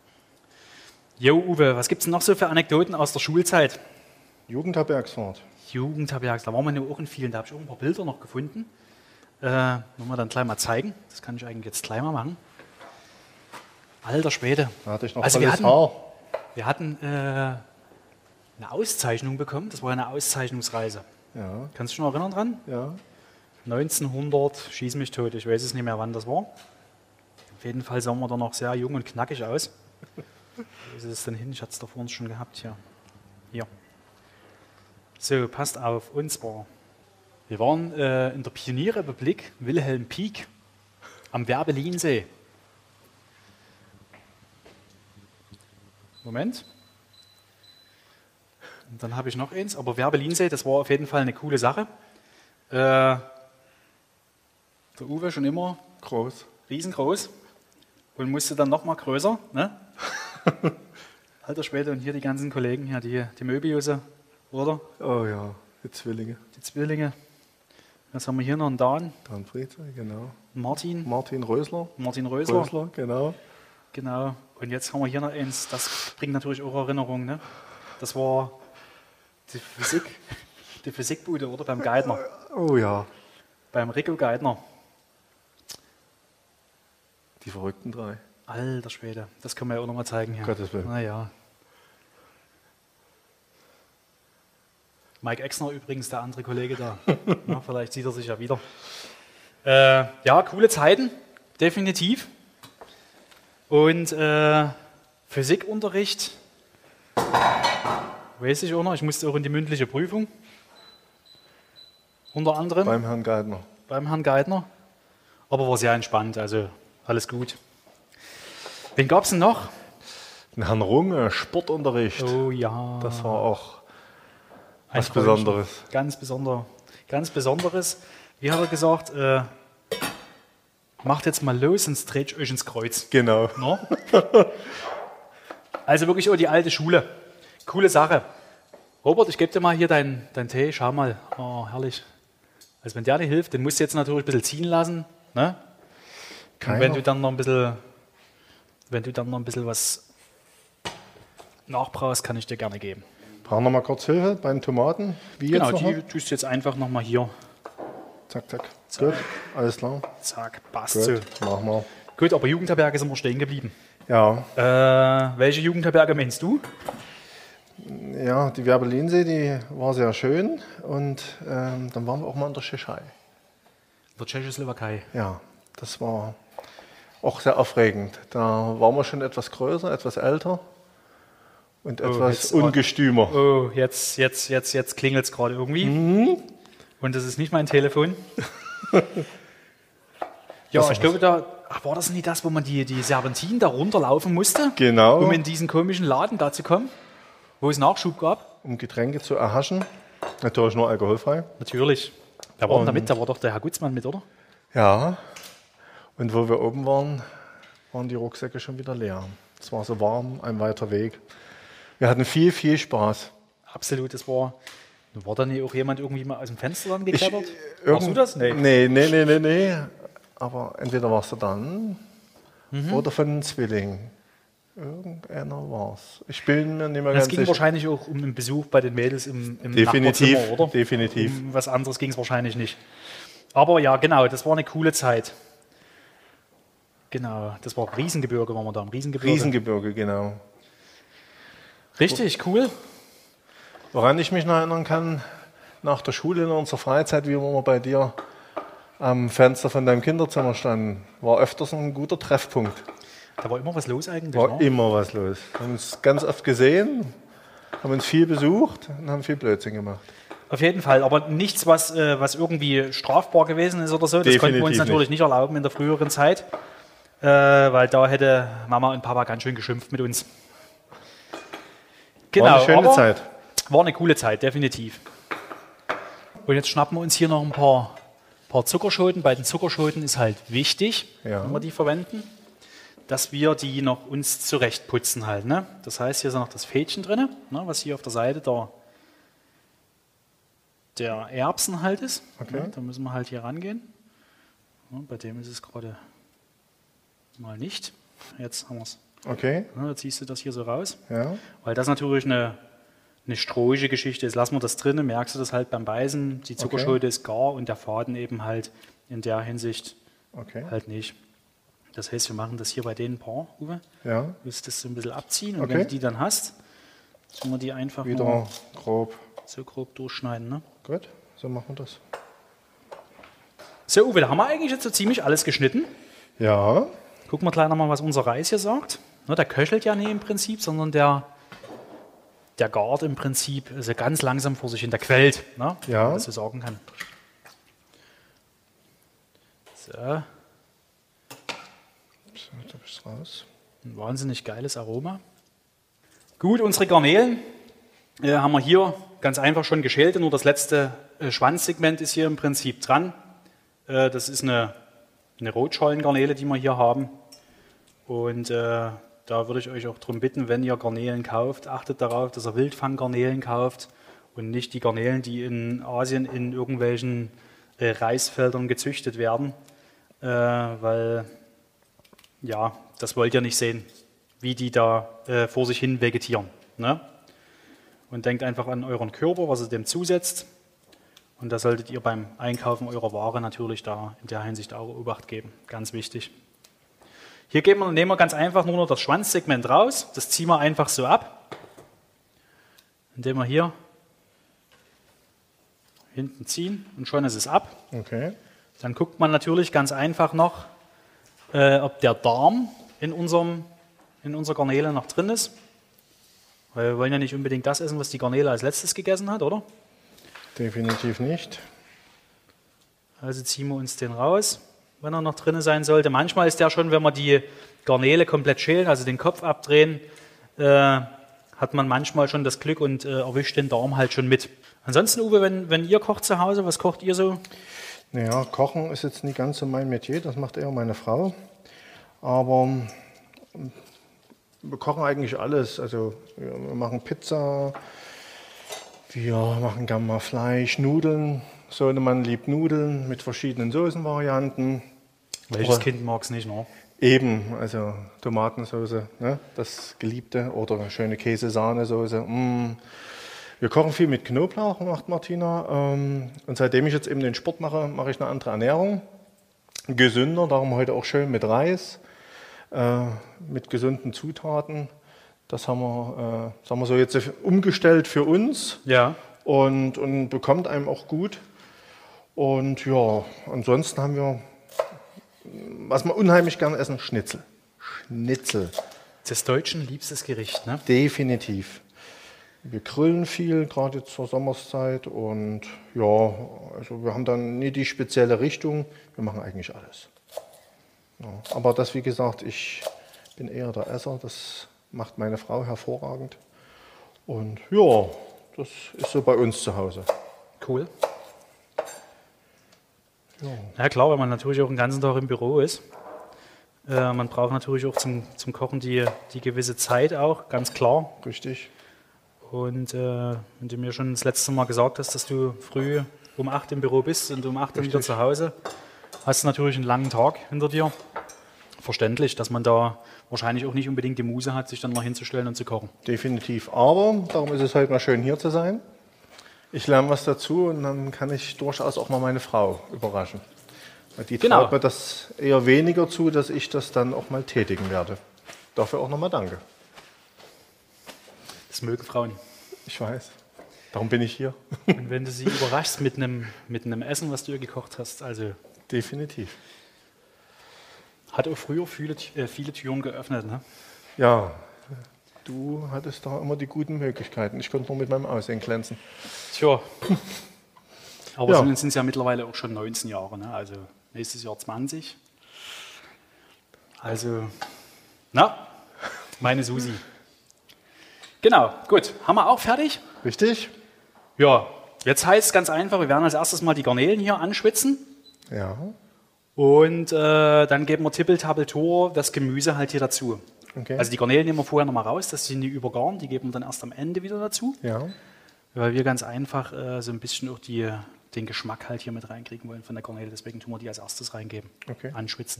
Jo, Uwe, was gibt es noch so für Anekdoten aus der Schulzeit? Jugendherbergsfahrt. Jugendherbergs, da waren wir ja auch in vielen, da habe ich auch ein paar Bilder noch gefunden. Äh, wollen wir dann gleich mal zeigen. Das kann ich eigentlich jetzt gleich mal machen. Alter Schwede. Da hatte ich noch Also wir volles hatten, Haar. wir hatten äh, eine Auszeichnung bekommen. Das war eine Auszeichnungsreise. Ja, Kannst du dich noch erinnern dran? ja. neunzehnhundert, schieß mich tot, ich weiß es nicht mehr, wann das war. Auf jeden Fall sahen wir da noch sehr jung und knackig aus. Wo ist es denn hin? Ich hatte es da vorhin schon gehabt. Hier. Hier. So, passt auf. Und zwar, wir waren äh, in der Pionierrepublik Wilhelm Pieck am Werbelinsee. Moment. Und dann habe ich noch eins, aber Werbelinsee, das war auf jeden Fall eine coole Sache. Äh, der Uwe schon immer Groß. riesengroß und musste dann noch mal größer. Ne? Alter Schwede, und hier die ganzen Kollegen, hier, die, die Möbiusse, oder? Oh ja, die Zwillinge. Die Zwillinge. Was haben wir hier noch? Einen Dan, Dan Friedze, genau. Martin, Martin Rösler. Martin Rösler. Rösler, genau. Genau. Und jetzt haben wir hier noch eins, das bringt natürlich auch Erinnerungen. Ne? Das war die Physik, die Physikbude, oder? Beim Geithner. Oh ja, Beim Rico Geithner. die verrückten drei. Alter Schwede, das können wir ja auch noch mal zeigen hier. Gottes Willen. Naja. Mike Exner übrigens, der andere Kollege da. Na, vielleicht sieht er sich ja wieder. Äh, ja, coole Zeiten, definitiv. Und äh, Physikunterricht, weiß ich auch noch, ich musste auch in die mündliche Prüfung. Unter anderem Beim Herrn Geithner. beim Herrn Geithner. Aber war sehr entspannt, also alles gut. Wen gab es denn noch? Den Herrn Runge, Sportunterricht. Oh ja. Das war auch Ein was Träumchen. Besonderes. Ganz besonder, ganz Besonderes. Wie hat er gesagt, äh, macht jetzt mal los, sonst dreht ich euch ins Kreuz. Genau. No? Also wirklich auch die alte Schule. Coole Sache. Robert, ich gebe dir mal hier deinen dein Tee, schau mal. Oh, herrlich. Also wenn der dir hilft, den musst du jetzt natürlich ein bisschen ziehen lassen. Ne? Und Keiner. wenn du dann noch ein bisschen, wenn du dann noch ein bisschen was nachbrauchst, kann ich dir gerne geben. Brauchen wir mal kurz Hilfe bei den Tomaten? Wie Genau, jetzt die noch? tust du jetzt einfach nochmal hier. Zack, zack. Zack. Gut, alles klar. Zack, passt Gut, so. machen wir. Gut, aber Jugendherberge sind wir stehen geblieben. Ja, Äh, welche Jugendherberge meinst du? ja, die Werbelinsee, die war sehr schön und ähm, dann waren wir auch mal in der Tschechei. Der Tschechoslowakei. Ja, das war auch sehr aufregend. Da waren wir schon etwas größer, etwas älter und etwas jetzt- ungestümer. Oh, jetzt, jetzt, jetzt, jetzt klingelt es gerade irgendwie. Mhm. Und das ist nicht mein Telefon. Ja, Was ich glaube, da ach, war das nicht das, wo man die, die Serpentinen da runterlaufen musste, Genau, um in diesen komischen Laden da zu kommen, wo es Nachschub gab? um Getränke zu erhaschen. Natürlich nur alkoholfrei. Natürlich. Wer war denn da Und- mit? Da war doch der Herr Gutzmann mit, oder? Ja, und wo wir oben waren, waren die Rucksäcke schon wieder leer. Es war so warm, ein weiter Weg. Wir hatten viel, viel Spaß. Absolut, das war. War da nicht auch jemand irgendwie mal aus dem Fenster dann geklettert? Ich- Warst du das? Nee. Nee, nee, nee, nee, nee. Aber entweder warst du dann Mhm. oder von den Zwillingen. Irgendeiner war es. Ich bin mir nicht mehr Es ganz ging sicher. wahrscheinlich auch um einen Besuch bei den Mädels im, im Definitiv, Nachbarzimmer, oder? definitiv. Um was anderes ging es wahrscheinlich nicht. Aber ja, genau, das war eine coole Zeit. Genau, das war Riesengebirge, waren wir da im Riesengebirge. Riesengebirge, genau. Richtig, cool. Woran ich mich noch erinnern kann, nach der Schule in unserer Freizeit, wie wir mal bei dir am Fenster von deinem Kinderzimmer standen, war öfters ein guter Treffpunkt. Da war immer was los eigentlich. War ne? immer was los. Wir haben uns ganz oft gesehen, haben uns viel besucht und haben viel Blödsinn gemacht. Auf jeden Fall, aber nichts, was, äh, was irgendwie strafbar gewesen ist oder so. Das konnten wir uns Definitiv natürlich nicht. erlauben in der früheren Zeit, äh, weil da hätte Mama und Papa ganz schön geschimpft mit uns. Genau, War eine schöne aber Zeit. war eine coole Zeit, definitiv. Und jetzt schnappen wir uns hier noch ein paar, paar Zuckerschoten. Bei den Zuckerschoten ist halt wichtig, Ja. wenn wir die verwenden, dass wir die noch uns zurechtputzen halt. Ne? Das heißt, hier ist noch das Fädchen drin, ne, was hier auf der Seite der, der Erbsen halt ist. Okay. Ne? Da müssen wir halt hier rangehen. Ja, bei dem ist es gerade mal nicht. Jetzt haben wir es. Okay, Ja, da ziehst du das hier so raus. ja. Weil das natürlich eine, eine strohige Geschichte ist. Lassen wir das drin, merkst du das halt beim Beißen. Die Zuckerschote okay. ist gar und der Faden eben halt in der Hinsicht okay. halt nicht. Das heißt, wir machen das hier bei den paar, Uwe. Ja. Du willst das so ein bisschen abziehen und okay. wenn du die dann hast, sollen wir die einfach wieder mal grob. so grob durchschneiden. Ne? Gut, so machen wir das. So, Uwe, da haben wir eigentlich jetzt so ziemlich alles geschnitten. Ja. Gucken wir gleich nochmal, was unser Reis hier sagt. Ne, der köchelt ja nicht im Prinzip, sondern der, der gart im Prinzip also ganz langsam vor sich hin, der quält, ne, ja. wenn man das so sagen kann. So. So, da bist raus. Ein wahnsinnig geiles Aroma. Gut, unsere Garnelen äh, haben wir hier ganz einfach schon geschält. Nur das letzte äh, Schwanzsegment ist hier im Prinzip dran. Äh, das ist eine, eine Rotschalen-Garnele, die wir hier haben. Und äh, da würde ich euch auch darum bitten, wenn ihr Garnelen kauft, achtet darauf, dass ihr Wildfang-Garnelen kauft und nicht die Garnelen, die in Asien in irgendwelchen äh, Reisfeldern gezüchtet werden. Äh, weil, ja, das wollt ihr nicht sehen, wie die da äh, vor sich hin vegetieren. Ne? Und denkt einfach an euren Körper, was ihr dem zusetzt. Und da solltet ihr beim Einkaufen eurer Ware natürlich da in der Hinsicht auch Obacht geben. Ganz wichtig. Hier geben wir, nehmen wir ganz einfach nur noch das Schwanzsegment raus. Das ziehen wir einfach so ab, indem wir hier hinten ziehen und schon ist es ab. Okay. Dann guckt man natürlich ganz einfach noch, äh, ob der Darm in, unserem, in unserer Garnele noch drin ist. Weil wir wollen ja nicht unbedingt das essen, was die Garnele als letztes gegessen hat, oder? Definitiv nicht. Also ziehen wir uns den raus, wenn er noch drin sein sollte. Manchmal ist der schon, wenn wir die Garnele komplett schälen, also den Kopf abdrehen, äh, hat man manchmal schon das Glück und äh, erwischt den Darm halt schon mit. Ansonsten, Uwe, wenn, wenn ihr kocht zu Hause, was kocht ihr so? Naja, Kochen ist jetzt nicht ganz so mein Metier, das macht eher meine Frau. Aber wir kochen eigentlich alles. Also wir machen Pizza, wir machen gerne mal Fleisch, Nudeln. Sohnemann liebt Nudeln mit verschiedenen Soßenvarianten. Welches Oder Kind mag es nicht, ne? Eben, also Tomatensauce, ne, das Geliebte, oder eine schöne Käse-Sahnesoße. Mm. Wir kochen viel mit Knoblauch, macht Martina. Ähm, und seitdem ich jetzt eben den Sport mache, mache ich eine andere Ernährung. Gesünder, darum heute auch schön mit Reis, äh, mit gesunden Zutaten. Das haben wir, äh, sagen wir so, jetzt umgestellt für uns. Ja. Und, und bekommt einem auch gut. Und ja, ansonsten haben wir, was wir unheimlich gerne essen, Schnitzel. Schnitzel. Das Deutschen liebstes Gericht, ne? Definitiv. Wir grillen viel, gerade jetzt zur Sommerszeit. Und ja, also wir haben dann nie die spezielle Richtung. Wir machen eigentlich alles. Ja, aber das, wie gesagt, ich bin eher der Esser. Das macht meine Frau hervorragend. Und ja, das ist so bei uns zu Hause. Cool. Ja. Ja klar, wenn man natürlich auch den ganzen Tag im Büro ist. Äh, man braucht natürlich auch zum, zum Kochen die, die gewisse Zeit auch, ganz klar. Richtig. Und äh, wenn du mir schon das letzte Mal gesagt hast, dass du früh um acht im Büro bist und um acht dann wieder zu Hause, hast du natürlich einen langen Tag hinter dir. Verständlich, dass man da wahrscheinlich auch nicht unbedingt die Muße hat, sich dann noch hinzustellen und zu kochen. Definitiv. Aber darum ist es heute mal schön, hier zu sein. Ich lerne was dazu und dann kann ich durchaus auch mal meine Frau überraschen. Weil die Genau. traut mir das eher weniger zu, dass ich das dann auch mal tätigen werde. Dafür auch nochmal danke. Das mögen Frauen. Ich weiß. Darum bin ich hier. Und wenn du sie überraschst mit einem, mit einem Essen, was du ihr gekocht hast, also Definitiv. hat auch früher viele, äh, viele Türen geöffnet, ne? Ja, du hattest da immer die guten Möglichkeiten. Ich konnte nur mit meinem Aussehen glänzen. Tja. Aber Ja. sind es ja mittlerweile auch schon neunzehn Jahre, ne? Also nächstes Jahr zwanzig. Also, na, meine Susi. Genau, gut. Haben wir auch fertig? Richtig? Ja, jetzt heißt es ganz einfach, wir werden als erstes mal die Garnelen hier anschwitzen. Ja. Und äh, dann geben wir Tippeltappeltor das Gemüse halt hier dazu. Okay. Also die Garnelen nehmen wir vorher nochmal raus, dass sie nicht übergaren, die geben wir dann erst am Ende wieder dazu. Ja. Weil wir ganz einfach äh, so ein bisschen auch die, den Geschmack halt hier mit reinkriegen wollen von der Garnele. Deswegen tun wir die als erstes reingeben, Okay. anschwitzen.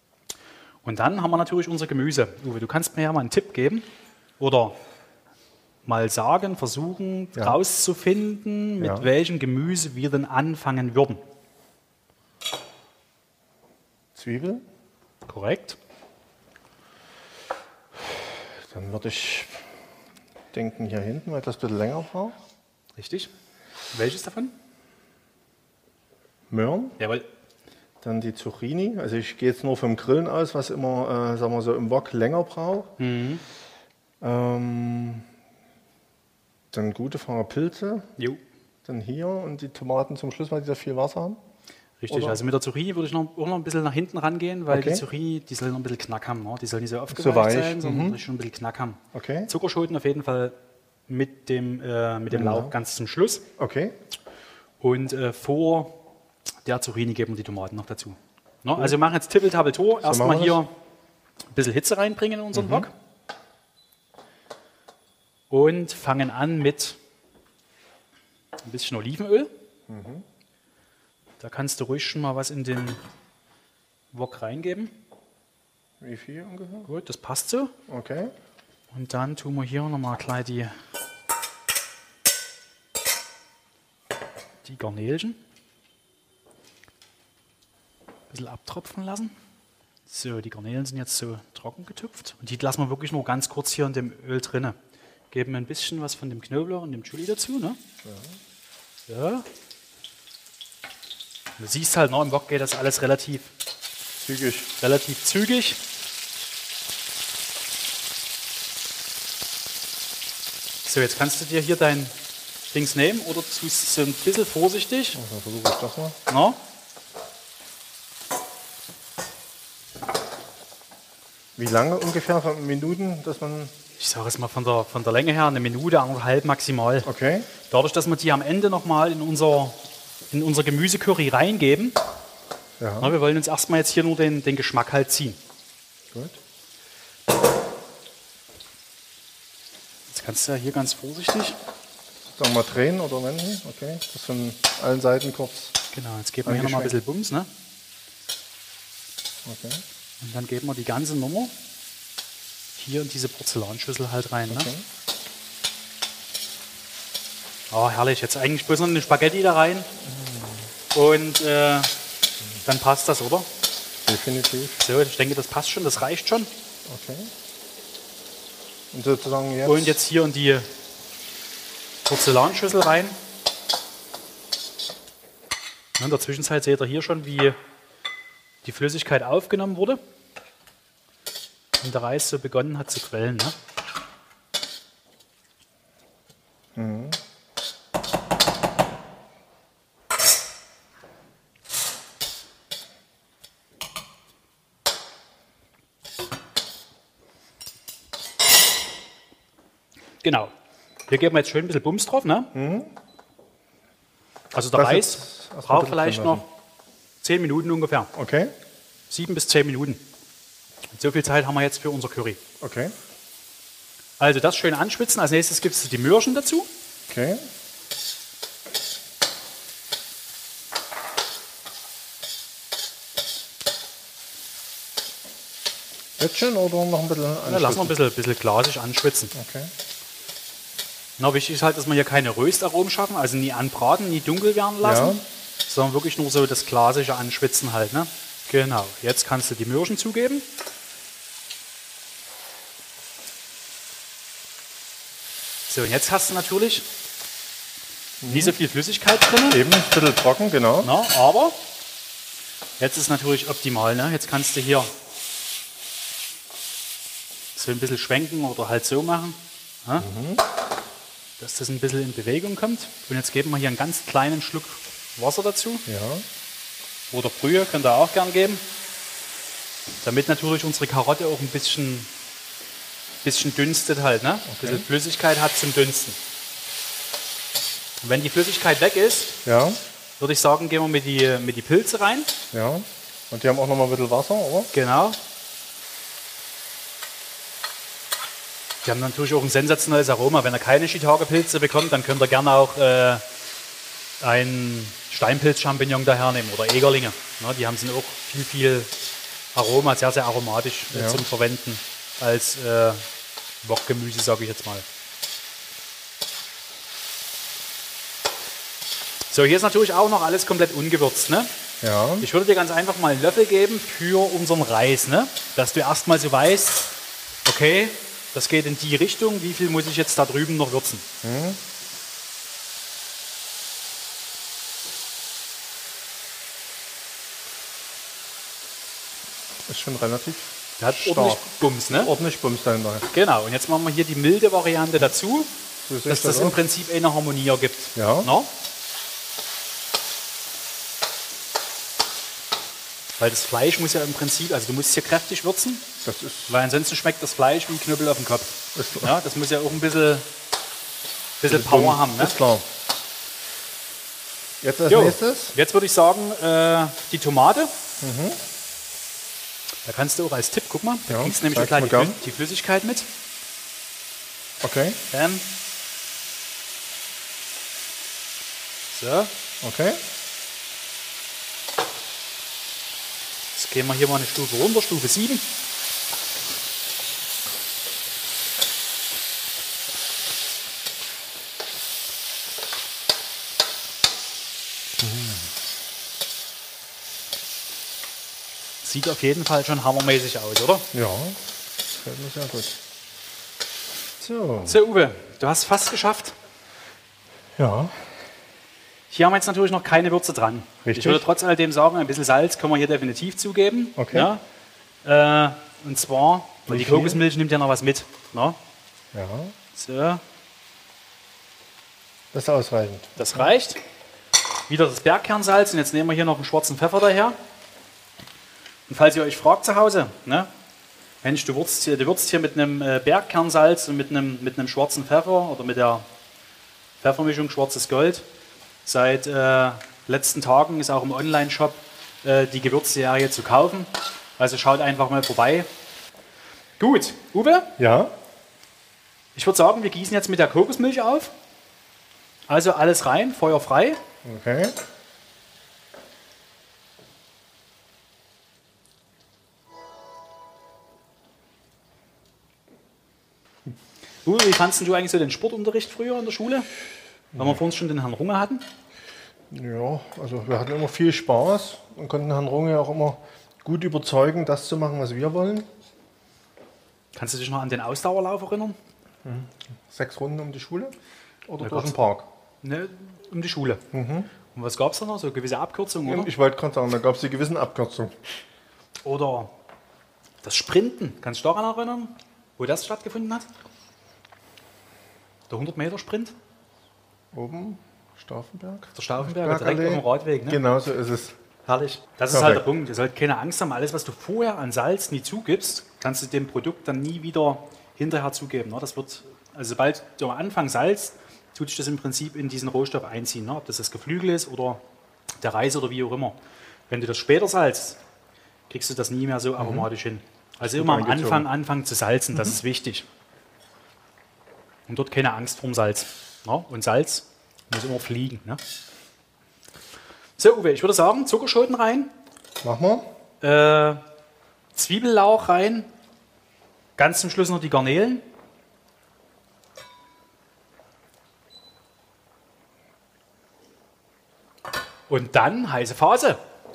Und dann haben wir natürlich unser Gemüse. Uwe, du kannst mir ja mal einen Tipp geben. Oder mal sagen, versuchen Ja. rauszufinden, mit Ja. welchem Gemüse wir denn anfangen würden. Zwiebel. Korrekt? Dann würde ich denken hier hinten, weil das ein bisschen länger braucht. Richtig. Welches davon? Möhren. Jawohl. Dann die Zucchini. Also ich gehe jetzt nur vom Grillen aus, was immer, äh, sagen wir so, im Wok länger braucht. Mhm. Ähm, dann gute Fanger Pilze. Jo. Dann hier und die Tomaten zum Schluss, weil die da viel Wasser haben. Richtig, Oder? also mit der Zucchini würde ich noch, auch noch ein bisschen nach hinten rangehen, weil Okay. die Zucchini, die soll noch ein bisschen Knack haben. Ne? Die soll nicht so aufgeweicht weich, sein, sondern mhm. richtig schon ein bisschen Knack haben. Okay. Zuckerschoten auf jeden Fall mit dem, äh, mit dem Ja. Lauch ganz zum Schluss. Okay. Und äh, vor der Zucchini geben wir die Tomaten noch dazu. Ne? Also wir machen jetzt Tippel-Tappel-To. Erstmal machen wir hier ein bisschen Hitze reinbringen in unseren Mhm. Wok. Und fangen an mit ein bisschen Olivenöl. Mhm. Da kannst du ruhig schon mal was in den Wok reingeben. Wie viel ungefähr? Gut, das passt so. Okay. Und dann tun wir hier nochmal gleich die, die Garnelchen. Ein bisschen abtropfen lassen. So, die Garnelen sind jetzt so trocken getupft. Und die lassen wir wirklich nur ganz kurz hier in dem Öl drin. Geben ein bisschen was von dem Knoblauch und dem Chili dazu. Ne? Ja. So. Du siehst halt, noch im Wok geht das alles relativ, Zügig. relativ zügig. So, jetzt kannst du dir hier dein Dings nehmen oder tust es so ein bisschen vorsichtig. Also versuche ich das mal. No? Wie lange ungefähr? Von Minuten, dass man. Ich sage es mal von der, von der Länge her, eine Minute, anderthalb maximal. Okay. Dadurch, dass wir die am Ende nochmal in unser, in unser Gemüsecurry reingeben, Ja. na, wir wollen uns erstmal jetzt hier nur den, den Geschmack halt ziehen. Gut. Jetzt kannst du ja hier ganz vorsichtig. Sagen wir mal drehen oder wenden. Okay. Das von allen Seiten kurz. Genau, jetzt geben wir hier nochmal ein bisschen Bums. Ne? Okay. Und dann geben wir die ganze Nummer hier in diese Porzellanschüssel halt rein. Ne? Okay. Oh, herrlich. Jetzt eigentlich bloß noch eine Spaghetti da rein. Und äh, dann passt das, oder? Definitiv. So, ich denke, das passt schon, das reicht schon. Okay. Und sozusagen jetzt. Und jetzt hier in die Porzellanschüssel rein. In der Zwischenzeit seht ihr hier schon, wie die Flüssigkeit aufgenommen wurde. Und der Reis so begonnen hat zu quellen. Ne? Mhm. Genau. Hier geben wir jetzt schön ein bisschen Bums drauf. Ne? Mhm. Also der Das Reis jetzt erstmal braucht drin vielleicht lassen. noch zehn Minuten ungefähr. Okay. Sieben bis zehn Minuten. Und so viel Zeit haben wir jetzt für unser Curry. Okay. Also das schön anschwitzen. Als nächstes gibst du die Möhrchen dazu. Okay. Jetzt schon oder noch ein bisschen Ja, lassen wir ein anschwitzen? bisschen, bisschen glasig anschwitzen. Okay. Na, wichtig ist halt, dass wir hier keine Röstaromen schaffen, also nie anbraten, nie dunkel werden lassen, Ja. sondern wirklich nur so das glasige Anschwitzen halt. Ne? Genau. Jetzt kannst du die Möhrchen zugeben. So, und jetzt hast du natürlich nie so viel Flüssigkeit drin. Eben, ein bisschen trocken, genau. Na, aber jetzt ist natürlich optimal. Ne? Jetzt kannst du hier so ein bisschen schwenken oder halt so machen, ne? Dass das ein bisschen in Bewegung kommt. Und jetzt geben wir hier einen ganz kleinen Schluck Wasser dazu. Ja. Oder Brühe könnt ihr auch gern geben. Damit natürlich unsere Karotte auch ein bisschen, bisschen dünstet halt. Ne? Ein bisschen Flüssigkeit hat zum Dünsten. Und wenn die Flüssigkeit weg ist, Ja. würde ich sagen, gehen wir mit die, mit die Pilze rein. Ja. Und die haben auch noch mal ein bisschen Wasser, oder? Genau. Die haben natürlich auch ein sensationelles Aroma. Wenn ihr keine Shiitake-Pilze bekommt, dann könnt ihr gerne auch äh, einen Steinpilz-Champignon dahernehmen oder Egerlinge. Ne, die haben sind auch viel, viel Aroma, sehr, sehr aromatisch äh, Ja. zum Verwenden als äh, Wokgemüse, sage ich jetzt mal. So, hier ist natürlich auch noch alles komplett ungewürzt. Ne? Ja. Ich würde dir ganz einfach mal einen Löffel geben für unseren Reis, ne? Dass du erstmal so weißt, okay, das geht in die Richtung, wie viel muss ich jetzt da drüben noch würzen? Hm. Ist schon relativ Der hat stark. ordentlich Bums, ne? Ordentlich Bums dahinter. Genau, und jetzt machen wir hier die milde Variante dazu, So sehe dass ich das das im auch. Prinzip eine Harmonie ergibt. Ja. No? Weil das Fleisch muss ja im Prinzip, also du musst hier kräftig würzen, Das ist, weil ansonsten schmeckt das Fleisch wie Knüppel auf dem Kopf. ist, Ja, das muss ja auch ein bisschen, bisschen Power haben. Ne? ist klar. Jetzt als Jo. nächstes. Jetzt würde ich sagen, äh, die Tomate. Da kannst du auch als Tipp, guck mal, da Ja, kriegst du nämlich zeig's gleich mal die, gern. Flü- die Flüssigkeit mit. Okay, Bam. So, okay. jetzt gehen wir hier mal eine Stufe runter, Stufe sieben. Sieht auf jeden Fall schon hammermäßig aus, oder? Ja, gefällt mir sehr gut. So. So, Uwe, du hast fast geschafft. Ja, Hier haben wir jetzt natürlich noch keine Würze dran. Richtig. Ich würde trotz alledem sagen, ein bisschen Salz können wir hier definitiv zugeben. Okay. Ja? Äh, und zwar, weil Wie die viel? Kokosmilch nimmt ja noch was mit. Ne? ja. So, Das ist ausreichend. das reicht. Wieder das Bergkernsalz und jetzt nehmen wir hier noch einen schwarzen Pfeffer daher. Und falls ihr euch fragt zu Hause, ne? Mensch, du würzt hier, du würzt hier mit einem äh, Bergkernsalz und mit einem, mit einem schwarzen Pfeffer oder mit der Pfeffermischung Schwarzes Gold. Seit äh, letzten Tagen ist auch im Online-Shop äh, die Gewürzserie zu kaufen. Also schaut einfach mal vorbei. Gut, Uwe, Ja, ich würde sagen, wir gießen jetzt mit der Kokosmilch auf. Also alles rein, Feuer frei. okay. Uwe, wie fandest du eigentlich so den Sportunterricht früher in der Schule? Weil wir vorhin schon den Herrn Runge hatten. Ja, also wir hatten immer viel Spaß und konnten Herrn Runge auch immer gut überzeugen, das zu machen, was wir wollen. Kannst du dich noch an den Ausdauerlauf erinnern? Sechs Runden um die Schule oder Na durch Gott. den Park. Ne, um die Schule. Und was gab es da noch? So gewisse Abkürzungen, oder? Und ich wollte gerade sagen, da gab es die gewissen Abkürzungen. Oder das Sprinten. Kannst du daran erinnern, wo das stattgefunden hat? Der hundert Meter Sprint? Oben, Stauffenberg. Der Stauffenberger, direkt Bergallee. auf dem Radweg. Ne? Genau so ist es. Herrlich. Das ist halt der Perfekt. Punkt. Ihr sollt keine Angst haben. Alles, was du vorher an Salz nie zugibst, kannst du dem Produkt dann nie wieder hinterher zugeben. Ne? Das wird, also sobald du am Anfang Salz, tut sich das im Prinzip in diesen Rohstoff einziehen. Ne? Ob das das Geflügel ist oder der Reis oder wie auch immer. Wenn du das später salzt, kriegst du das nie mehr so aromatisch hin. Also immer am eingezogen. Anfang anfangen zu salzen, das ist wichtig. Und dort keine Angst vorm Salz. Ne? Und Salz muss immer fliegen. Ne? So, Uwe, ich würde sagen, Zuckerschoten rein. Machen wir. Äh, Zwiebellauch rein. Ganz zum Schluss noch die Garnelen. Und dann heiße Phase.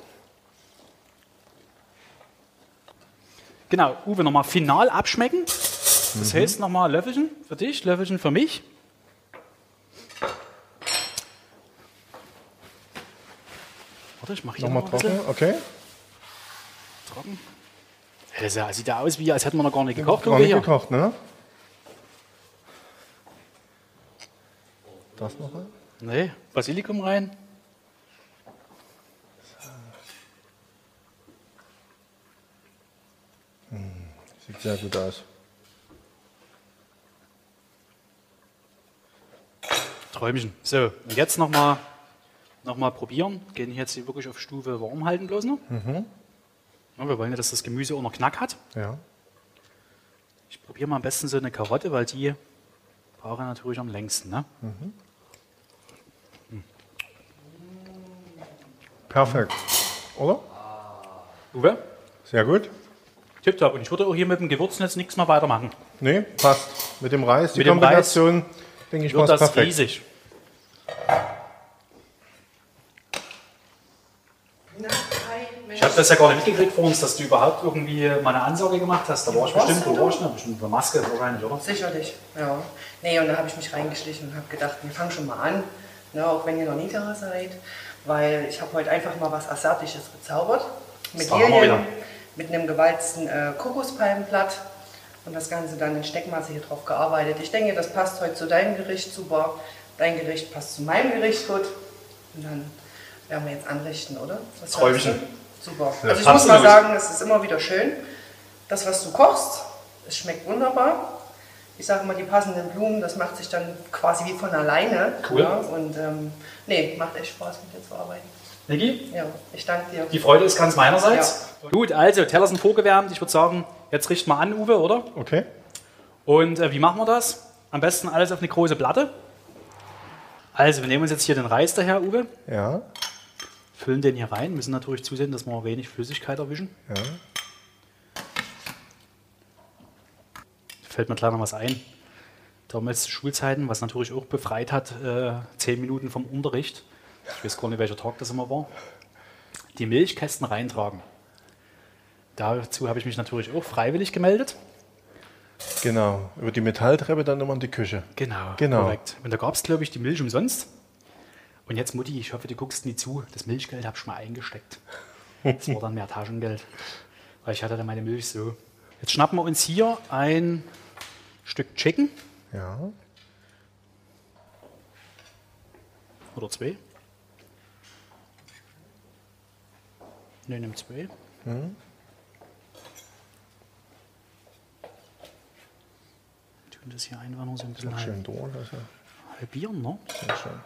Genau, Uwe, nochmal final abschmecken. Das heißt nochmal Löffelchen für dich, Löffelchen für mich. Warte, ich mache hier Nochmal noch ein bisschen trocken, okay. trocken. Ja, das ja- sieht ja aus, wie als hätten wir noch gar nicht gekocht. Gar Uwe, nicht hier. gekocht, ne? Das noch rein? Nee, Basilikum rein. Sieht sehr gut aus. Träumchen. So, und jetzt nochmal noch mal probieren. Gehen jetzt hier wirklich auf Stufe warm halten bloß noch. Ja, wir wollen ja, dass das Gemüse auch noch Knack hat. Ja. Ich probiere mal am besten so eine Karotte, weil die brauche ich natürlich am längsten. Ne? Perfekt. Oder? Uwe? Sehr gut. Tipptopp. Und ich würde auch hier mit dem Gewürzen jetzt nichts mehr weitermachen. Nee, passt. Mit dem Reis, die Mit dem Kombination, denke ich, Wird passt das perfekt. riesig. Ich habe das ja gar nicht mitgekriegt vor uns, dass du überhaupt irgendwie mal eine Ansage gemacht hast. Da war ich bestimmt, wo war ich denn? Bestimmt eine Maske wahrscheinlich, oder? Sicherlich, ja. Nee, und da habe ich mich reingeschlichen und habe gedacht, wir fangen schon mal an, ne, auch wenn ihr noch nie da seid, weil ich habe heute einfach mal was Asiatisches gezaubert. Mit Lilien, mit einem gewalzten äh, Kokospalmenblatt und das Ganze dann in Steckmasse hier drauf gearbeitet. Ich denke, das passt heute zu deinem Gericht super, dein Gericht passt zu meinem Gericht gut und dann werden wir jetzt anrichten, oder? Was Träumchen. Super. Ja, also ich muss mal absolut. sagen, es ist immer wieder schön, das, was du kochst, es schmeckt wunderbar. Ich sage mal, die passenden Blumen, das macht sich dann quasi wie von alleine. Cool. Ja, und ähm, nee, macht echt Spaß, mit dir zu arbeiten. Niki? Ja, ich danke dir. Die Freude ist ganz meinerseits. Ja. Gut, also Teller sind vorgewärmt. Ich würde sagen, jetzt richten wir an, Uwe, oder? Okay. Und äh, wie machen wir das? Am besten alles auf eine große Platte. Also, wir nehmen uns jetzt hier den Reis daher, Uwe. Ja. Füllen den hier rein. Müssen natürlich zusehen, dass wir wenig Flüssigkeit erwischen. Ja. Fällt mir klar noch was ein. Damals zu Schulzeiten, was natürlich auch befreit hat, äh, zehn Minuten vom Unterricht. Ich weiß gar nicht, welcher Tag das immer war. Die Milchkästen reintragen. Dazu habe ich mich natürlich auch freiwillig gemeldet. Genau. Über die Metalltreppe dann immer in die Küche. Genau, Genau. korrekt. Und da gab es, glaube ich, die Milch umsonst. Und jetzt, Mutti, ich hoffe, du guckst nie zu. Das Milchgeld habe ich mal eingesteckt. Das war dann mehr Taschengeld. Weil ich hatte dann meine Milch so. Jetzt schnappen wir uns hier ein Stück Chicken. Ja. Oder zwei. Ne, nimm zwei. Hm. Tun das hier einfach noch so ein bisschen halb, Schön durch. Also. halbieren, ne? Sehr schön.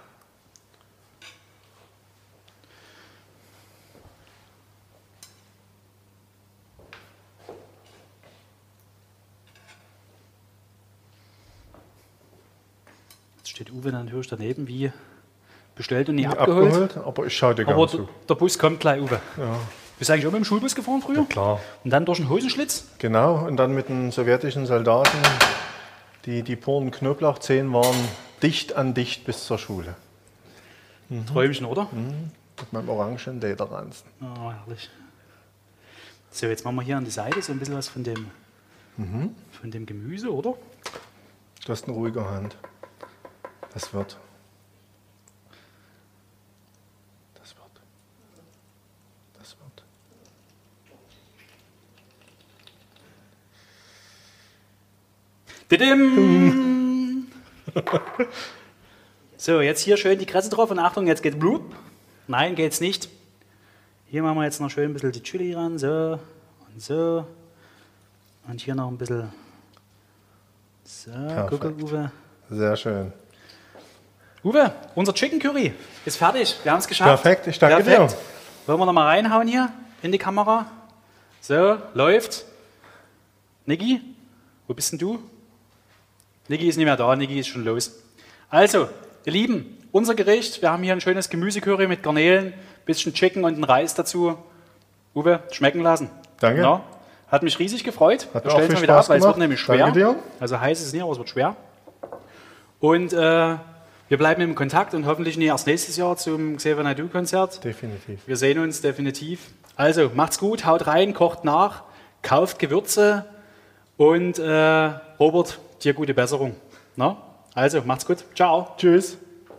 Jetzt steht Uwe natürlich daneben, wie bestellt und nie abgeholt. Abgeholt, aber ich schaue dir Aber gerne der, zu. der Bus kommt gleich, Uwe. Ja. Bist du eigentlich auch mit dem Schulbus gefahren früher? Ja, klar. Und dann durch den Hosenschlitz? Genau, und dann mit den sowjetischen Soldaten, die, die puren Knoblauchzehen waren dicht an dicht bis zur Schule. Mhm. Träumchen, oder? Mhm. Mit meinem orangen Lederranzen. Oh, herrlich. So, jetzt machen wir hier an die Seite so ein bisschen was von dem, Mhm. von dem Gemüse, oder? Du hast eine ruhige Hand. Das wird. Das wird. Das wird. Didim! So, jetzt hier schön die Kresse drauf und Achtung, jetzt geht blub. Nein, geht's nicht. Hier machen wir jetzt noch schön ein bisschen die Chili ran, so und so. Und hier noch ein bisschen. So, gucke, Uwe. Sehr schön. Uwe, unser Chicken Curry ist fertig. Wir haben es geschafft. Perfekt, ich danke Perfekt. dir. Wollen wir noch mal reinhauen hier in die Kamera? So, läuft. Niki, wo bist denn du? Niki ist nicht mehr da, Niki ist schon los. Also, ihr Lieben, unser Gericht. Wir haben hier ein schönes Gemüsecurry mit Garnelen, bisschen Chicken und einen Reis dazu. Uwe, schmecken lassen. Danke. Ja, hat mich riesig gefreut. Hat Wir mir auch stellen es viel mal wieder ab, Spaß weil es wird gemacht. nämlich schwer. Danke dir. Also heiß ist es nicht, aber es wird schwer. Und äh, wir bleiben im Kontakt und hoffentlich nicht erst nächstes Jahr zum Xavier Naidoo-Konzert. Definitiv. Wir sehen uns definitiv. Also macht's gut, haut rein, kocht nach, kauft Gewürze und äh, Robert, dir gute Besserung. Na? Also macht's gut, ciao. Tschüss.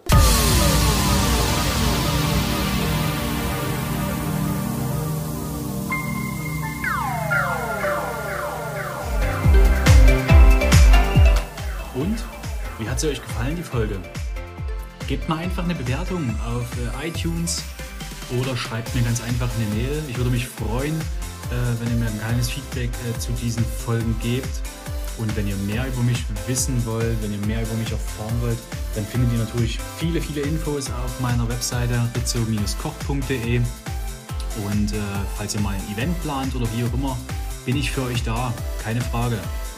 Und wie hat sie euch gefallen, die Folge? Gebt mal einfach eine Bewertung auf äh, iTunes oder schreibt mir ganz einfach eine Mail. Ich würde mich freuen, äh, wenn ihr mir ein kleines Feedback äh, zu diesen Folgen gebt. Und wenn ihr mehr über mich wissen wollt, wenn ihr mehr über mich erfahren wollt, dann findet ihr natürlich viele, viele Infos auf meiner Webseite rizzo koch punkt de. Und äh, falls ihr mal ein Event plant oder wie auch immer, bin ich für euch da, keine Frage.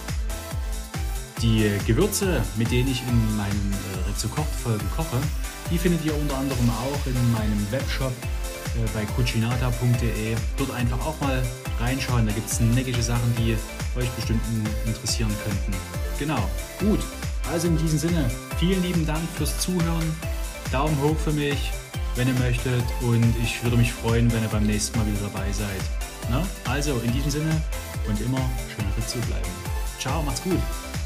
Die Gewürze, mit denen ich in meinen äh, Rizzo-Koch-Folgen koche, die findet ihr unter anderem auch in meinem Webshop äh, bei cucinata punkt de. Dort einfach auch mal reinschauen, da gibt es neckische Sachen, die euch bestimmt interessieren könnten. Genau, gut. Also in diesem Sinne, vielen lieben Dank fürs Zuhören. Daumen hoch für mich wenn ihr möchtet. Und ich würde mich freuen, wenn ihr beim nächsten Mal wieder dabei seid. Na? Also in diesem Sinne und immer schön Ritzo bleiben. Ciao, macht's gut.